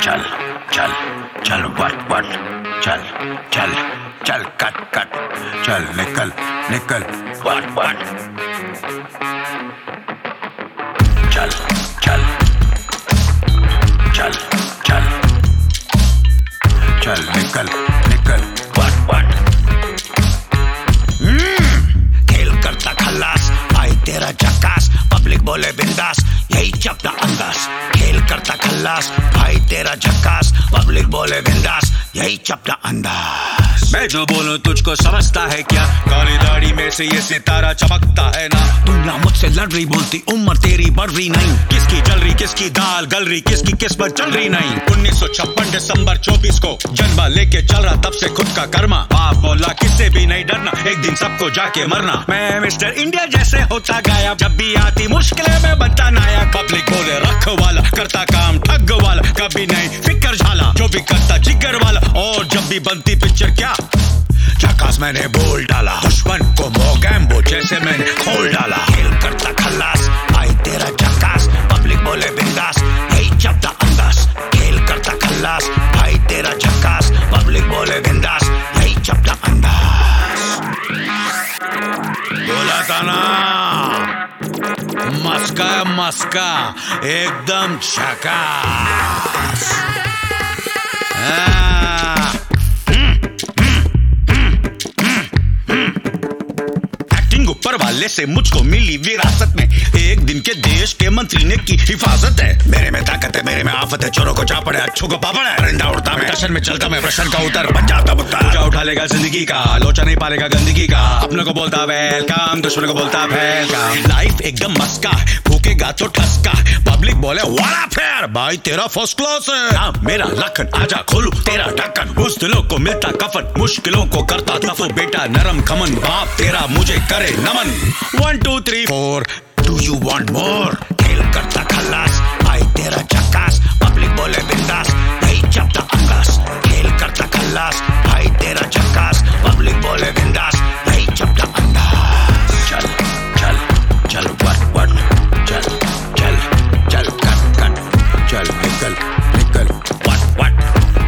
चल चल चल वट चल चल चल कट चल निकल वट चल चल चल चल चल निकल वट खेल करता खल्लास, भाई तेरा झक्कास, पब्लिक बोले बिंदास, यही चपटा अंदाज। खेल करता खल्लास, भाई तेरा झक्कास, पब्लिक बोले बिंदास, यही चपटा अंदाज। मैं जो बोलूं तुझको समझता है क्या? काली दाढ़ी में से ये सितारा चमकता है ना। दुनिया मुझसे लड़ रही, बोलती उम्र तेरी बढ़ रही नहीं। किसकी जल रही, किसकी दाल गल रही, किसकी किस्मत चल रही नहीं। 1956 दिसंबर 24 को जन्मा लेके चल रहा, तब से खुद का कर्मा। बाप बोला किससे भी नहीं डरना, एक दिन सबको जाके मरना। मैं मिस्टर इंडिया जैसे होता गायब, जब भी आती मुश्किलें में बनता नायक। पब्लिक बोले रख वाला, करता काम ठग वाला, कभी नहीं फिकर झाला, जो भी करता जिगर वाला। और जब भी बनती पिक्चर क्या झकास मैंने बोल डाला, दुश्मन को मोगैम्बो जैसे मैंने खोल डाला। खेल करता खल्लास, भाई तेरा झक्कास, पब्लिक बोले बिंदास, यही चपटा अंदाज। खेल करता खल्लास, भाई तेरा झक्कास, पब्लिक बोले बिंदास, यही चपटा अंदाज। बोला था ना मस्का एकदम झकास। ऊपर वाले से मुझको मिली विरासत में, एक दिन के देश के मंत्री ने की हिफाजत है। मेरे में ताकत है, मेरे में आफत है, चोरों को जा पड़े, अच्छों को पापड़ है। परिंदा उड़ता मैं, दर्शन में चलता मैं, प्रश्न का उत्तर बन जाता बुत्ता। पूजा उठा लेगा जिंदगी का, लोचा नहीं पालेगा गंदगी का। अपने को बोलता वेलकम, दुश्मन को बोलता वेलकम। लाइफ एकदम मस्का, भूखेगा तो ठसका। पब्लिक बोले वाला फेयर, भाई तेरा फर्स्ट क्लास है। नाम मेरा लखन, आजा खोलू तेरा ढक्कन। बुज़दिलों को मिलता कफन, मुश्किलों को करता दफन। बेटा नरम खमन, बाप तेरा मुझे करे नमन। 1 2 3 4 Do you want more? खेल करता खल्लास, भाई तेरा झक्कास, पब्लिक बोले बिंदास, यही चपटा अंदाज। खेल करता खल्लास, भाई तेरा झक्कास, पब्लिक बोले बिंदास, यही चपटा अंदाज। चल चल चल वट चल चल चल कट चल निकल वट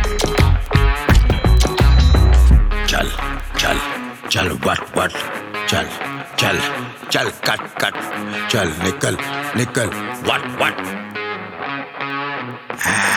चल चल चल वट चल चल चल कट चल निकल वट